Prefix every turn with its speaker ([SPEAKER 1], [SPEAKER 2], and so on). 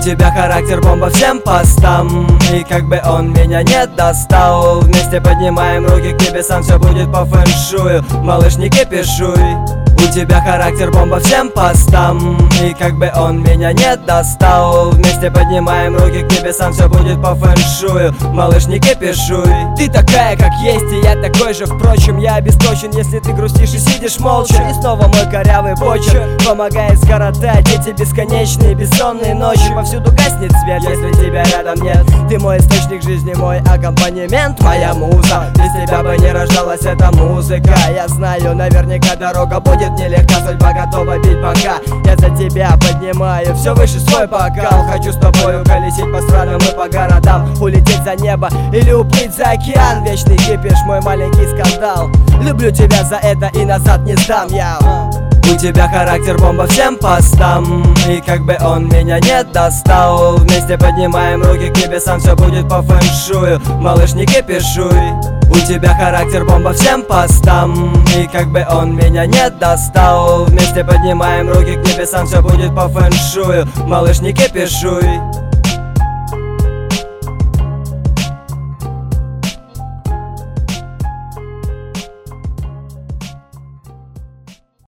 [SPEAKER 1] тебя характер бомба всем постам, и как бы он меня не достал, вместе поднимаем руки к небесам, все будет по фэншую. Малыш, не кипишуй. У тебя характер бомба всем постам, и как бы он меня не достал, вместе поднимаем руки к небесам, все будет по фэншую. Малыш, не кипишуй. Ты такая, как есть, и я такой же. Впрочем, я обесточен, если ты грустишь и сидишь молча. И снова мой корявый почерк помогает скоротать эти бесконечные бессонные ночи. Повсюду гаснет свет, если тебя рядом нет. Ты мой источник жизни, мой аккомпанемент, моя муза. Без тебя бы не рождалась эта музыка. Я знаю, наверняка дорога будет нелегка, судьба готова бить пока. Я за тебя поднимаю все выше свой бокал. Хочу с тобою колесить по странам и по городам, улететь за небо или уплыть за океан. Вечный кипиш, мой маленький скандал. Люблю тебя за это и назад не сдам я. У тебя характер бомба всем постам, и как бы он меня не достал, вместе поднимаем руки к небесам, все будет по фэншую. Малыш, не кипишуй. У тебя характер бомба всем постам, и как бы он меня не достал, вместе поднимаем руки к небесам, все будет по фэншую. Малыш, не кипишуй.